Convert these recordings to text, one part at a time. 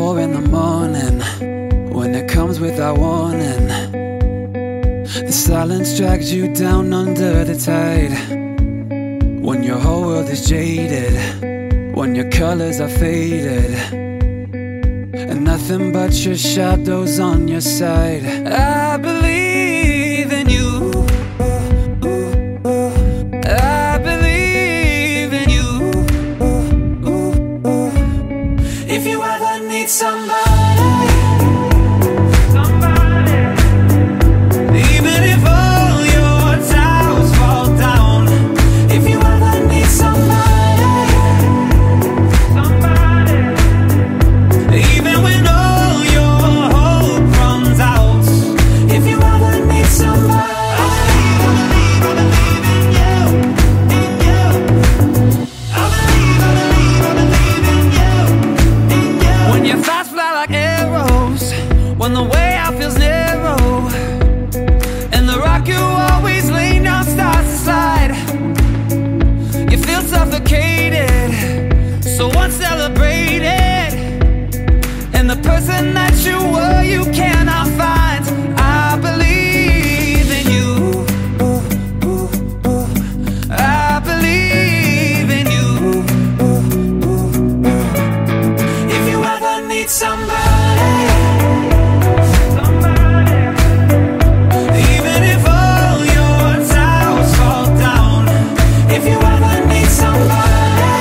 4 in the morning, when it comes without warning, the silence drags you down under the tide. When your whole world is jaded, when your colors are faded, and nothing but your shadows on your side. I believe in you. I believe in you. If you ever need somebody, even if all your towers fall down, if you ever need somebody, even when all your hope runs out, if you ever need somebody, I believe in you, in you. I believe in you, in you. When your thoughts fly like arrows, when the way out feels narrow, and the rock you always lean on starts to slide, you feel suffocated, so once celebrated, and the person that you were you cannot find. I believe in you. I believe in you. If you ever need somebody, even if all your towers fall down, if you ever need somebody,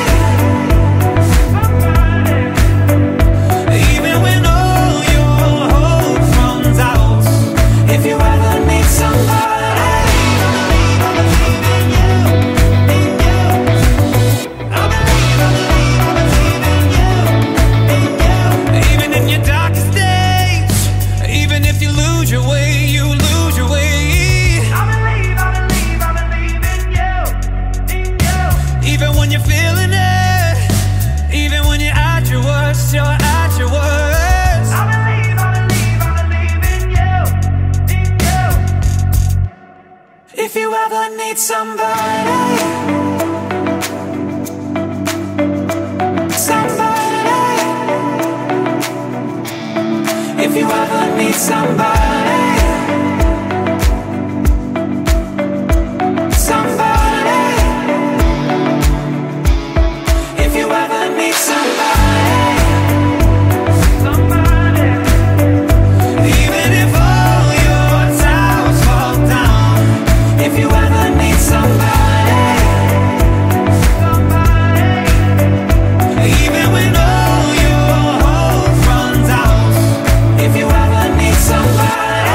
even when all your hope runs out, if you ever need somebody, I believe in you, in you. I believe in you, in you. Even in your darkest days, even if you lose your way, you lose your way. I believe in you, in you. Even when you're feeling it, even when you're at your worst, you're at your worst. I believe in you, in you. If you ever need somebody, somebody. If you ever need somebody, somebody. If you ever need somebody, somebody. Even if all your towers fall down, if you ever need somebody, somebody. Even when all your hope runs out, if you ever need somebody,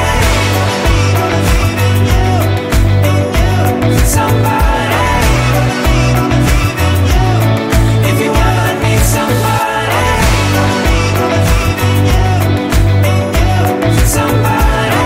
somebody. If you ever need somebody, somebody.